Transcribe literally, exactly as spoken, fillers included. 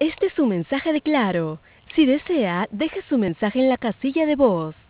Este es su mensaje de Claro. Si desea, deje su mensaje en la casilla de voz.